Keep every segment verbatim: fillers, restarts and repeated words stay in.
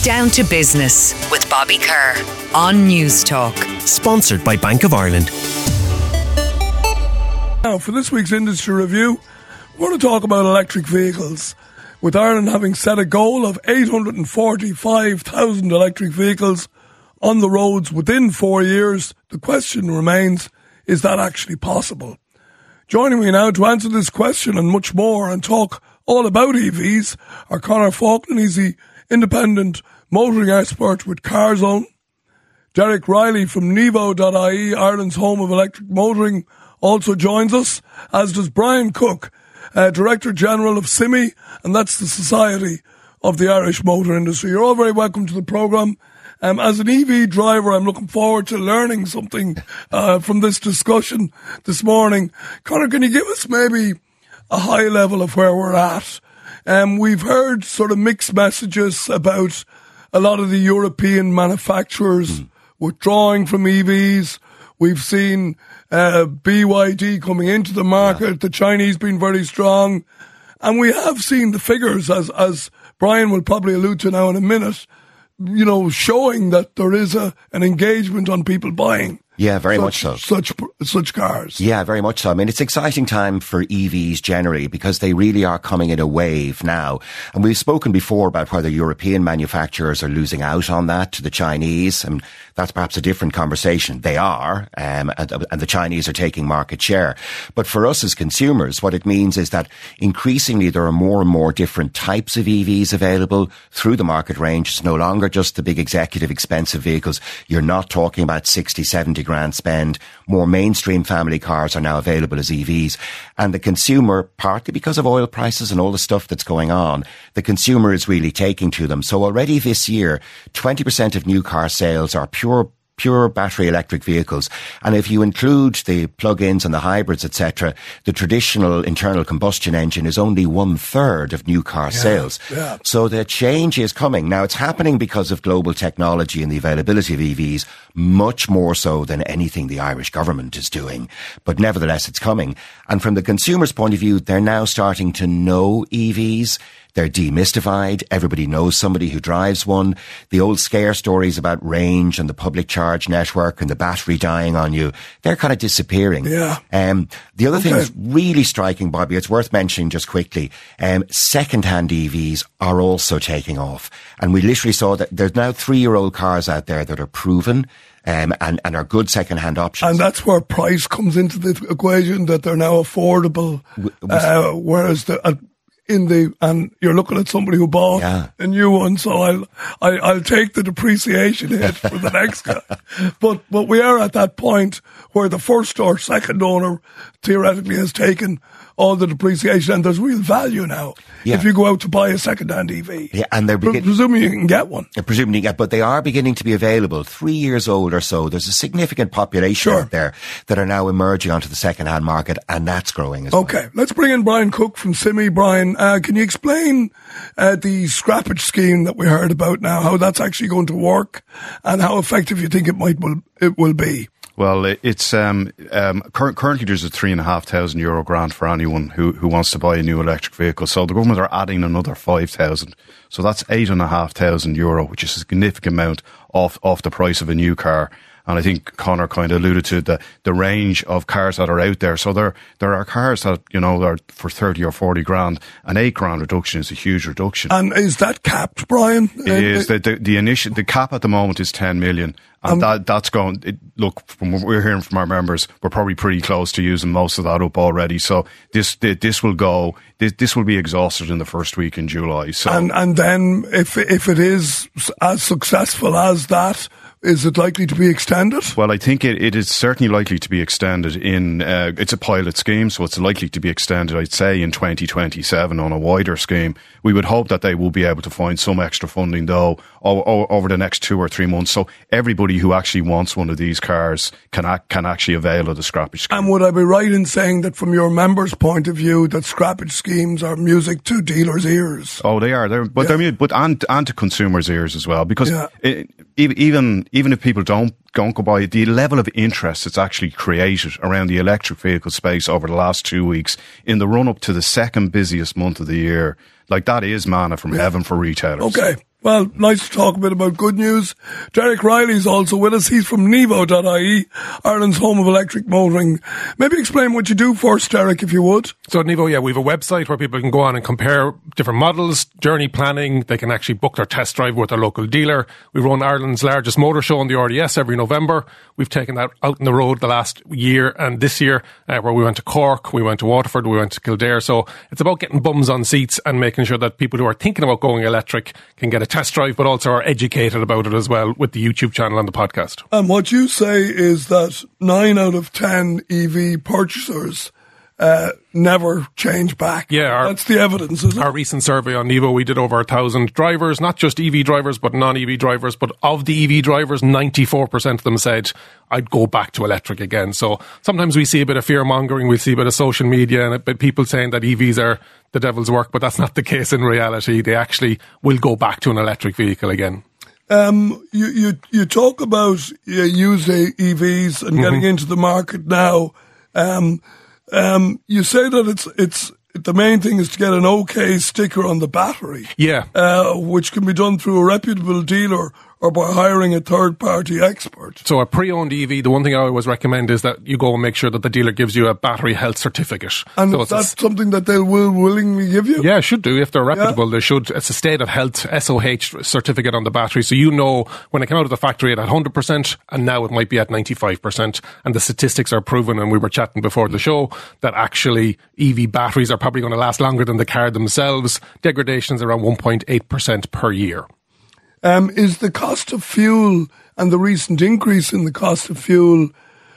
Down to Business with Bobby Kerr on News Talk. Sponsored by Bank of Ireland. Now, for this week's industry review, we want to talk about electric vehicles. With Ireland having set a goal of eight hundred forty-five thousand electric vehicles on the roads within four years, the question remains, is that actually possible? Joining me now to answer this question and much more and talk all about E Vs are Conor Faulkner. He's the independent motoring expert with CarZone. Derek Riley from Nevo dot I E, Ireland's home of electric motoring, also joins us, as does Brian Cook, uh, Director General of S I M I, and that's the Society of the Irish Motor Industry. You're all very welcome to the programme. Um, as an E V driver, I'm looking forward to learning something uh, from this discussion this morning. Conor, can you give us maybe a high level of where we're at? Um, we've heard sort of mixed messages about a lot of the European manufacturers mm. withdrawing from E Vs. We've seen uh, B Y D coming into the market, yeah. the Chinese being very strong. And we have seen the figures, as, as Brian will probably allude to now in a minute, you know, showing that there is a an engagement on people buying. Yeah, very such, much so. Such such cars. Yeah, very much so. I mean, it's an exciting time for E Vs generally because they really are coming in a wave now. And we've spoken before about whether European manufacturers are losing out on that to the Chinese. And that's perhaps a different conversation. They are, um, and, and the Chinese are taking market share. But for us as consumers, what it means is that increasingly there are more and more different types of E Vs available through the market range. It's no longer just the big executive expensive vehicles. You're not talking about sixty, seventy grand spend. More mainstream family cars are now available as E Vs. And the consumer, partly because of oil prices and all the stuff that's going on, the consumer is really taking to them. So already this year, twenty percent of new car sales are pure pure battery electric vehicles. And if you include the plug-ins and the hybrids, et cetera, the traditional internal combustion engine is only one third of new car yeah, sales. Yeah. So the change is coming. Now, it's happening because of global technology and the availability of E Vs, much more so than anything the Irish government is doing. But nevertheless, it's coming. And from the consumer's point of view, they're now starting to know E Vs. They're demystified. Everybody knows somebody who drives one. The old scare stories about range and the public charge network and the battery dying on you, they're kind of disappearing. Yeah. Um, the other okay. thing that's really striking, Bobby, it's worth mentioning just quickly, um, second-hand E Vs are also taking off. And we literally saw that there's now three-year-old cars out there that are proven Um, and, and are good second-hand options. And that's where price comes into the equation, that they're now affordable. Uh, whereas the, uh, in the, and you're looking at somebody who bought yeah. a new one, so I'll, I, I'll take the depreciation hit for the next guy. But, but we are at that point where the first or second owner theoretically has taken all the depreciation, and there's real value now yeah. if you go out to buy a second-hand E V. Yeah, and they're begin- presuming you can get one. Yeah, presumably, yeah, but they are beginning to be available. Three years old or so, there's a significant population sure. out there that are now emerging onto the second-hand market, and that's growing as okay, well. Okay, let's bring in Brian Cook from S I M I. Brian, uh, can you explain uh, the scrappage scheme that we heard about now, how that's actually going to work, and how effective you think it might will, it will be? Well, it's um, um, cur- currently there's a three and a half thousand euro grant for anyone who, who wants to buy a new electric vehicle. So the government are adding another five thousand. So that's eight and a half thousand euro, which is a significant amount off off the price of a new car. And I think Conor kind of alluded to the, the range of cars that are out there. So there, there are cars that, you know, are for thirty or forty grand. An eight grand reduction is a huge reduction. And is that capped, Brian? It uh, is. The, the, the initial, the cap at the moment is ten million. And um, that, that's going, it, look, from what we're hearing from our members, we're probably pretty close to using most of that up already. So this, this will go, this, this will be exhausted in the first week in July. So. And, and then if, if it is as successful as that, is it likely to be extended? Well, I think it, it is certainly likely to be extended in, uh, it's a pilot scheme, so it's likely to be extended, I'd say, in twenty twenty-seven on a wider scheme. We would hope that they will be able to find some extra funding, though, o- o- over the next two or three months. So everybody who actually wants one of these cars can act, can actually avail of the scrappage scheme. And would I be right in saying that from your members' point of view, that scrappage schemes are music to dealers' ears? Oh, they are. They're, but yeah. they're, but and, and to consumers' ears as well, because yeah. it, even even if people don't don't go by, the level of interest that's actually created around the electric vehicle space over the last two weeks in the run up to the second busiest month of the year, like that is manna from yeah. heaven for retailers. Okay. Well, nice to talk a bit about good news. Derek Riley's also with us. He's from Nevo dot I E, Ireland's home of electric motoring. Maybe explain what you do first, Derek, if you would. So at Nevo, yeah, we have a website where people can go on and compare different models, journey planning. They can actually book their test drive with their local dealer. We run Ireland's largest motor show on the R D S every November. We've taken that out on the road the last year and this year, uh, where we went to Cork, we went to Waterford, we went to Kildare. So it's about getting bums on seats and making sure that people who are thinking about going electric can get a test drive, but also are educated about it as well with the YouTube channel and the podcast. And what you say is that nine out of ten E V purchasers uh, never change back. Yeah, our, that's the evidence, isn't it? Our recent survey on Nevo, we did over a thousand drivers, not just E V drivers, but non-E V drivers. But of the E V drivers, ninety-four percent of them said, I'd go back to electric again. So sometimes we see a bit of fear mongering, we see a bit of social media and a bit people saying that E Vs are the devil's work, but that's not the case in reality. They actually will go back to an electric vehicle again. Um, you, you, you talk about uh, used E Vs and mm-hmm. getting into the market now. Um, um, you say that it's, it's, the main thing is to get an OK sticker on the battery. Yeah. Uh, which can be done through a reputable dealer or by hiring a third-party expert. So a pre-owned E V, the one thing I always recommend is that you go and make sure that the dealer gives you a battery health certificate. And so that's a, something that they will willingly give you? Yeah, should do. If they're reputable, yeah. they should. It's a state of health, S O H certificate on the battery. So you know when it came out of the factory at one hundred percent and now it might be at ninety-five percent. And the statistics are proven, and we were chatting before the show, that actually E V batteries are probably going to last longer than the car themselves. Degradation is around one point eight percent per year. Um, is the cost of fuel and the recent increase in the cost of fuel,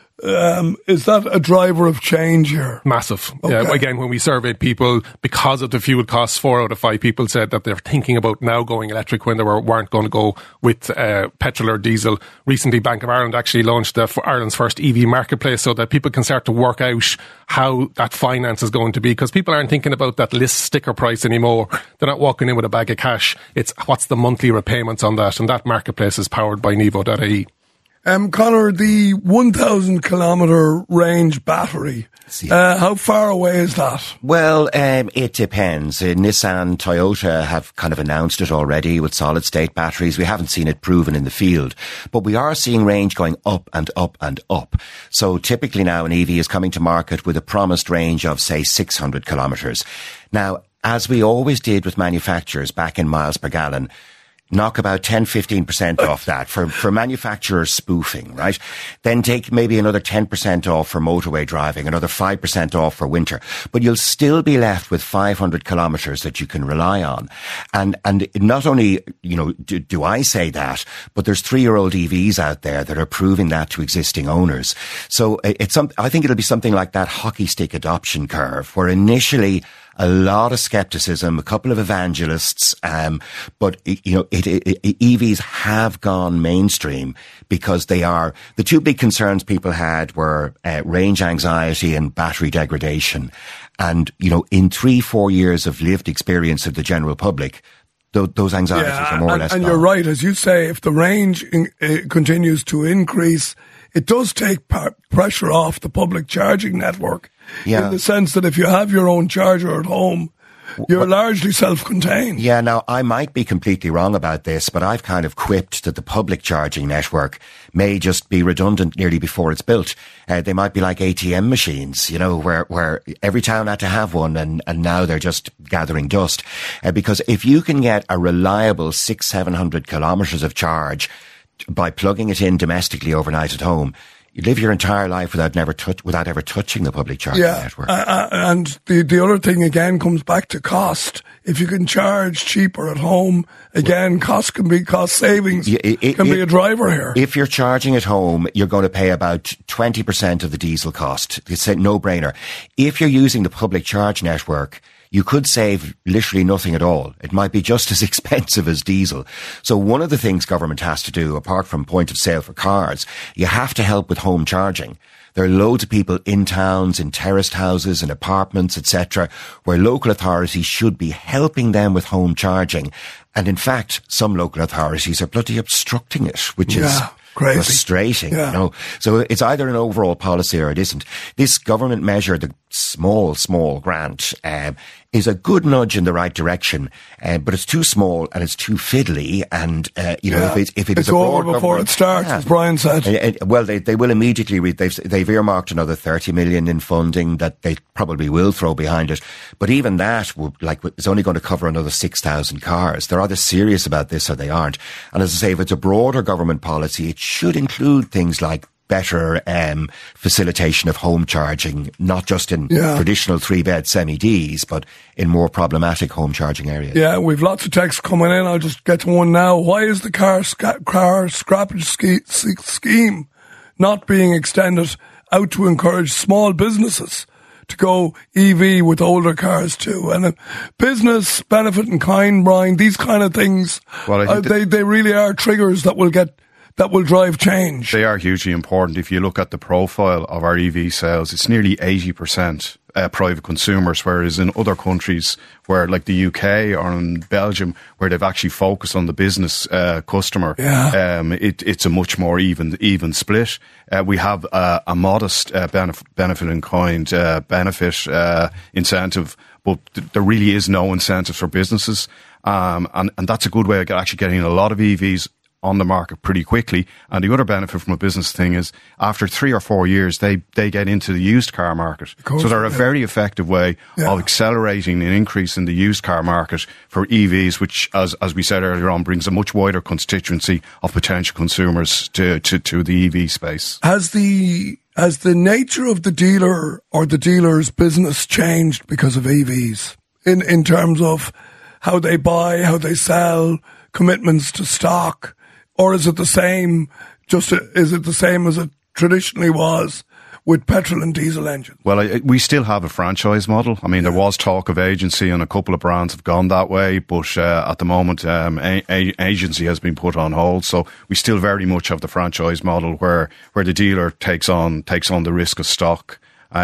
um, is that a driver of change here? Massive. Okay. Yeah, again, when we surveyed people, because of the fuel costs, four out of five people said that they're thinking about now going electric when they were, weren't going to go with uh, petrol or diesel. Recently, Bank of Ireland actually launched the, Ireland's first E V marketplace so that people can start to work out how that finance is going to be, because people aren't thinking about that list sticker price anymore. They're not walking in with a bag of cash. It's what's the monthly repayments on that, and that marketplace is powered by Nevo dot I E. Um, Conor, the one thousand kilometre range battery, uh, how far away is that? Well, um, it depends. Uh, Nissan, Toyota have kind of announced it already with solid state batteries. We haven't seen it proven in the field, but we are seeing range going up and up and up. So typically now an E V is coming to market with a promised range of, say, six hundred kilometres. Now, as we always did with manufacturers back in miles per gallon, knock about ten, fifteen percent off that for, for manufacturer spoofing, right? Then take maybe another ten percent off for motorway driving, another five percent off for winter. But you'll still be left with five hundred kilometres that you can rely on. And, and not only, you know, do, do I say that, but there's three-year-old E Vs out there that are proving that to existing owners. So it's some, I think it'll be something like that hockey stick adoption curve, where initially a lot of skepticism, a couple of evangelists, um, but you know, it, it, it, E Vs have gone mainstream because they are, the two big concerns people had were uh, range anxiety and battery degradation. And, you know, in three, four years of lived experience of the general public, th- those anxieties yeah, are more and, or less and gone. You're right, as you say, if the range in, uh, continues to increase, it does take p- pressure off the public charging network. Yeah. In the sense that if you have your own charger at home, you're but, largely self-contained. Yeah, now, I might be completely wrong about this, but I've kind of quipped that the public charging network may just be redundant nearly before it's built. Uh, they might be like A T M machines, you know, where, where every town had to have one, and, and now they're just gathering dust. Uh, because if you can get a reliable six, seven hundred kilometres of charge by plugging it in domestically overnight at home, you live your entire life without never touch, without ever touching the public charging yeah, network. Uh, and the the other thing again comes back to cost. If you can charge cheaper at home, again, cost can be cost savings yeah, it, it, can it, be a driver here. If you're charging at home, you're going to pay about twenty percent of the diesel cost. It's a no-brainer. If you're using the public charge network, you could save literally nothing at all. It might be just as expensive as diesel. So one of the things government has to do, apart from point of sale for cars, you have to help with home charging. There are loads of people in towns, in terraced houses, in apartments, et cetera, where local authorities should be helping them with home charging. And in fact, some local authorities are bloody obstructing it, which yeah. is Crazy. frustrating, yeah. you know. So it's either an overall policy or it isn't. This government measure, the small, small grant um, is a good nudge in the right direction, uh, but it's too small and it's too fiddly. And uh, you know, Yeah. if it if it It's is a over broad before government- it starts, Yeah. as Brian said. Uh, uh, well, they they will immediately. Re- they've they've earmarked another thirty million in funding that they probably will throw behind it. But even that, will, like, is only going to cover another six thousand cars. They're either serious about this or they aren't. And as I say, if it's a broader government policy, it should include things like better um, facilitation of home charging, not just in Yeah. traditional three-bed semi-Ds, but in more problematic home charging areas. Yeah, we've lots of texts coming in. I'll just get to one now. Why is the car, sca- car scrappage ske- s- scheme not being extended out to encourage small businesses to go E V with older cars too? And uh, business benefit in kind, Brian, these kind of things, Well, I think uh, that- they, they really are triggers that will get, that will drive change. They are hugely important. If you look at the profile of our E V sales, it's nearly eighty percent uh, private consumers, whereas in other countries where, like the U K or in Belgium, where they've actually focused on the business uh, customer, Yeah. um, it, it's a much more even even split. Uh, we have uh, a modest uh, benef- benefit in kind uh, benefit uh, incentive, but th- there really is no incentive for businesses, um, and, and that's a good way of get, actually getting a lot of E Vs on the market pretty quickly. And the other benefit from a business thing is after three or four years, they, they get into the used car market. course, So they're a yeah. very effective way Yeah. of accelerating an increase in the used car market for E Vs, which, as, as we said earlier on, brings a much wider constituency of potential consumers to, to, to the E V space. Has the has the nature of the dealer or the dealer's business changed because of E Vs in in terms of how they buy, how they sell, commitments to stock, or is it the same? Just is it the same as it traditionally was with petrol and diesel engines? Well, I, we still have a franchise model. I mean, there was talk of agency, and a couple of brands have gone that way, but uh, at the moment, um, a- a- agency has been put on hold. So we still very much have the franchise model, where where the dealer takes on takes on the risk of stock.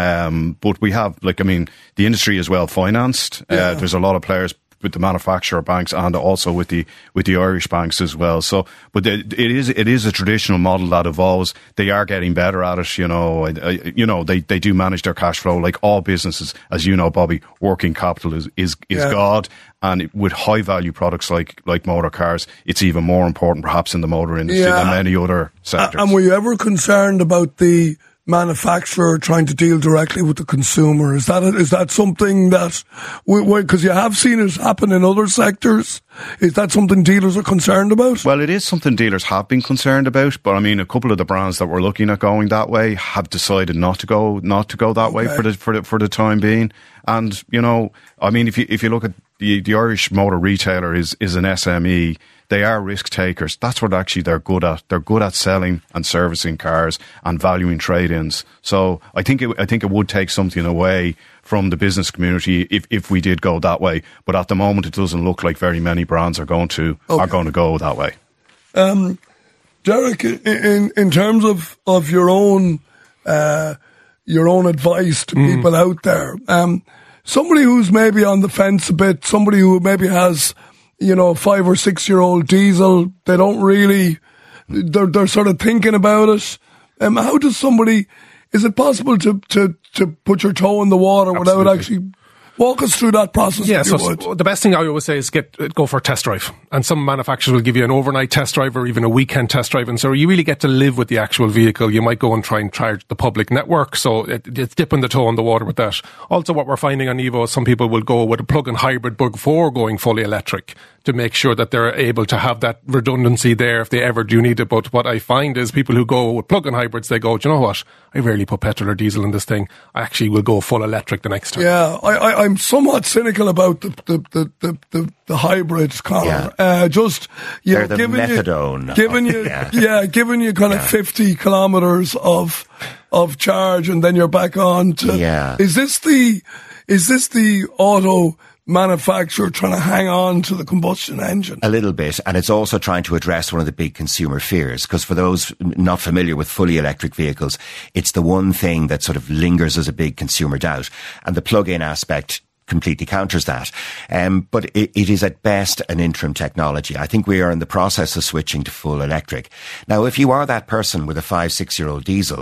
Um, but we have, like, I mean, the industry is well financed. Yeah. Uh, there's a lot of players with the manufacturer banks and also with the with the Irish banks as well. So, but the, it is it is a traditional model that evolves. They are getting better at it. You know, I, I, you know they, they do manage their cash flow like all businesses, as you know, Bobby. Working capital is is, is Yeah. God, and it, with high value products like like motor cars, it's even more important perhaps in the motor industry Yeah. than many other sectors. And were you ever concerned about the manufacturer trying to deal directly with the consumer? Is that is that something that, because you have seen it happen in other sectors, is that something dealers are concerned about? Well, it is something dealers have been concerned about, but I mean, a couple of the brands that were looking at going that way have decided not to go, not to go that way Okay. for the for the for the time being. And you know, I mean, if you if you look at the the Irish motor retailer is is an S M E. They are risk takers. That's what actually they're good at. They're good at selling and servicing cars and valuing trade-ins. So I think it, I think it would take something away from the business community if, if we did go that way. But at the moment, it doesn't look like very many brands are going to Okay. are going to go that way. Um, Derek, in in terms of of your own uh, your own advice to Mm. people out there, um, somebody who's maybe on the fence a bit, somebody who maybe has, you know, five or six year old diesel, they don't really, they're, they're sort of thinking about it. Um, how does somebody, is it possible to, to, to put your toe in the water without Absolutely. actually, walk us through that process? Yeah, if you so would. s- the best thing I always say is get go for a test drive. And some manufacturers will give you an overnight test drive or even a weekend test drive. And so you really get to live with the actual vehicle. You might go and try and charge the public network. So it, it's dipping the toe in the water with that. Also, what we're finding on Evo is some people will go with a plug-in hybrid before going fully electric to make sure that they're able to have that redundancy there if they ever do need it. But what I find is people who go with plug-in hybrids, they go, do you know what? I rarely put petrol or diesel in this thing. I actually will go full electric the next time. Yeah, I, I, I'm somewhat cynical about the the the the, the, the hybrids, Conor. Yeah. Uh, just you They're know, the giving methadone you, giving you, Yeah. yeah, giving you kind of fifty kilometers of of charge, and then you're back on to. Yeah. Is this the is this the auto manufacturer trying to hang on to the combustion engine? A little bit, and it's also trying to address one of the big consumer fears, because for those not familiar with fully electric vehicles, it's the one thing that sort of lingers as a big consumer doubt, and the plug-in aspect completely counters that. Um, but it, it is at best an interim technology. I think we are in the process of switching to full electric. Now, if you are that person with a five, six-year-old diesel,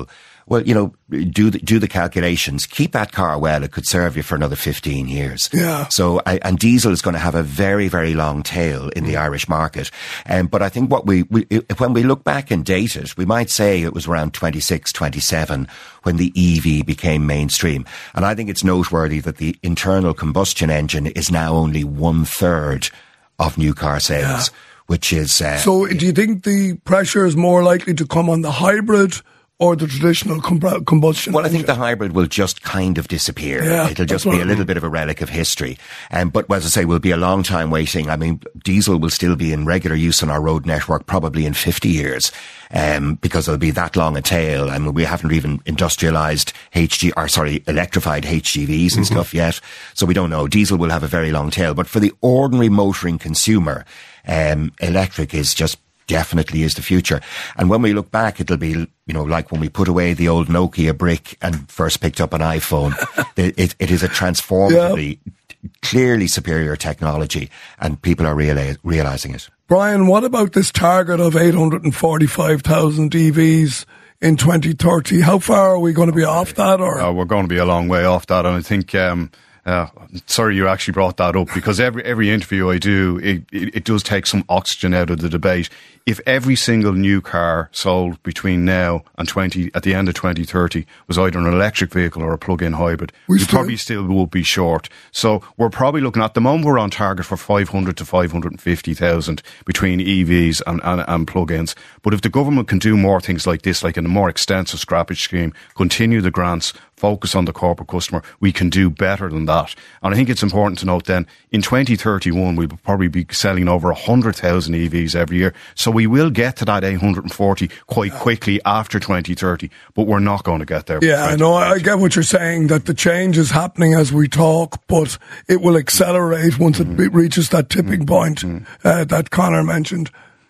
Well, you know, do the, do the calculations. Keep that car well. It could serve you for another fifteen years. Yeah. So, I, and diesel is going to have a very, very long tail in the Irish market. Um, but I think what we, we, when we look back and date it, we might say it was around twenty-six, twenty-seven when the E V became mainstream. And I think it's noteworthy that the internal combustion engine is now only one third of new car sales, yeah. which is... Uh, so do you think the pressure is more likely to come on the hybrid or the traditional com- combustion Well, engine? I think the hybrid will just kind of disappear. Yeah, It'll just be a little bit of a relic of history. Um, but as I say, we'll be a long time waiting. I mean, diesel will still be in regular use on our road network probably in fifty years, um, because it'll be that long a tail. I mean, we haven't even industrialized H G, or sorry, electrified H G Vs and mm-hmm. stuff yet. So we don't know. Diesel will have a very long tail. But for the ordinary motoring consumer, um, electric is just definitely is the future. And when we look back, it'll be, you know, like when we put away the old Nokia brick and first picked up an iPhone. it, it is a transformatively, yeah. clearly superior technology, and people are reali- realizing it. Brian, what about this target of eight hundred forty-five thousand E Vs in twenty thirty? How far are we going to be off that? Or uh, we're going to be a long way off that, and I think... Um, Uh, sorry you actually brought that up, because every every interview I do, it, it, it does take some oxygen out of the debate. If every single new car sold between now and twenty at the end of twenty thirty was either an electric vehicle or a plug-in hybrid, we, we still, probably still would be short. So we're probably looking at the moment we're on target for five hundred to five hundred fifty thousand between E Vs and, and, and plug-ins. But if the government can do more things like this, like in a more extensive scrappage scheme, continue the grants, focus on the corporate customer, we can do better than that. And I think it's important to note then, in twenty thirty-one, we'll probably be selling over one hundred thousand E Vs every year. So we will get to that eight hundred forty quite quickly after twenty thirty, but we're not going to get there. Yeah, I know. I get what you're saying, that the change is happening as we talk, but it will accelerate once mm-hmm. it reaches that tipping mm-hmm. point uh, that Conor mentioned.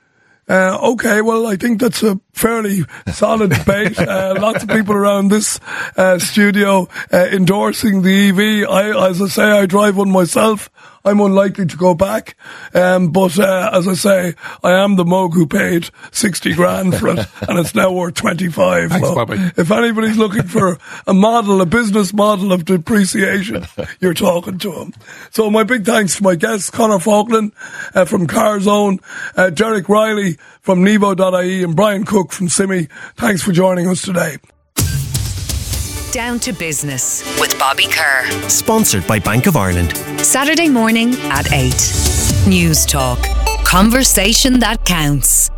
Uh, okay, well, I think that's a fairly solid debate. Uh, lots of people around this uh, studio uh, endorsing the E V. I, as I say, I drive one myself. I'm unlikely to go back. Um, but uh, as I say, I am the mug who paid sixty grand for it, and it's now worth twenty-five. Thanks, so Bobby. If anybody's looking for a model, a business model of depreciation, you're talking to them. So my big thanks to my guests, Conor Faughnan uh, from CarZone, uh, Derek Riley from Nevo dot I E, and Brian Cook from Simi. Thanks for joining us today. Down to Business with Bobby Kerr. Sponsored by Bank of Ireland. Saturday morning at eight. News Talk. Conversation that counts.